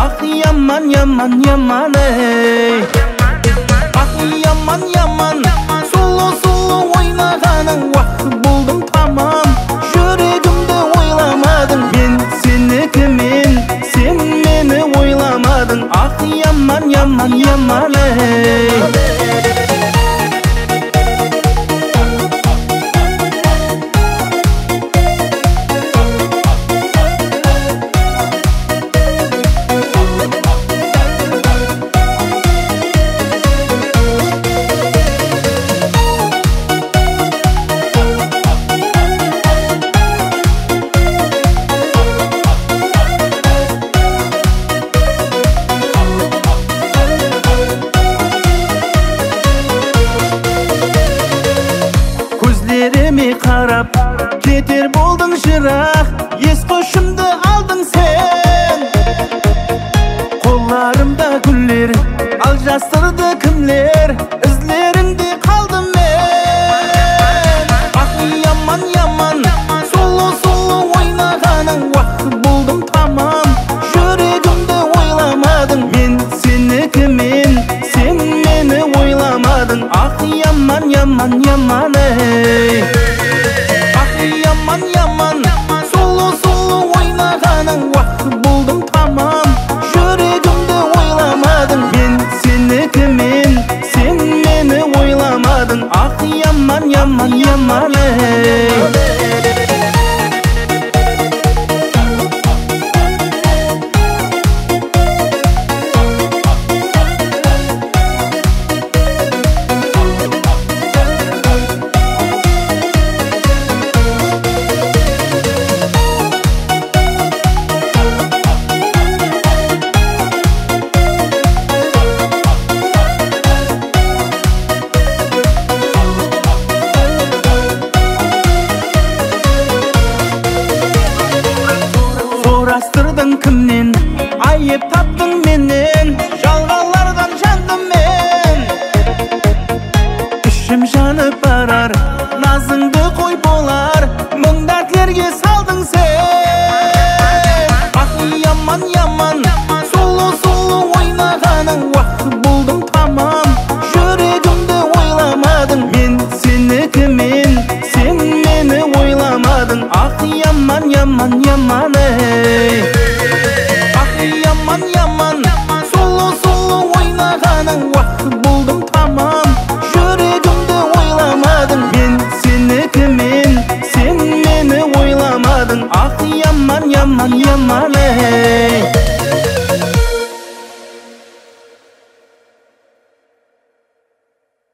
Ah yaman yaman yaman ey. Ah yaman yaman sulu sulu oynagaның vakti buldum tamam. Yüreğimde oylamadın ben senikimin, sen meni oylamadın. Ah yaman yaman yaman ey. Gözlerimi qarab keter boldың жырақ, ес қошымды алдың sen. Қолларымда гүллер, ал жастырды кімлер, ізлерінде қалдым мен. Ah yaman yaman сулу сулу ойнағаның уақыт болдым тамам. Жүрегімді ойламадың мен сенікімен, сен мені ойламадың. Ah yaman yaman yaman ey. Ah yaman yaman sulu sulu ойнағаның уақыт болдым тамам. Жүрегімді ойламадың мен сенікімен, сен мені ойламадың. Ah yaman yaman yaman ey. Sorastırdın kimden, ayıp taptın menen, жалғалардан жандым мен. Ішім жанып барар, назыңды қой болар, мың дәртлерге салдың сен. Ah yaman yaman сулу сулу ойнағаның уақыт болдым тамам. Жүрегімді ойламадың мен сенікімен, сен мені ойламадың. Ah yaman yaman yaman ey. Ah yaman yaman sulu sulu ойнағаның уақыт болдым тамам. Жүрегімді ойламадың мен сенікімен, сен мені ойламадың. Ah yaman yaman yaman ey.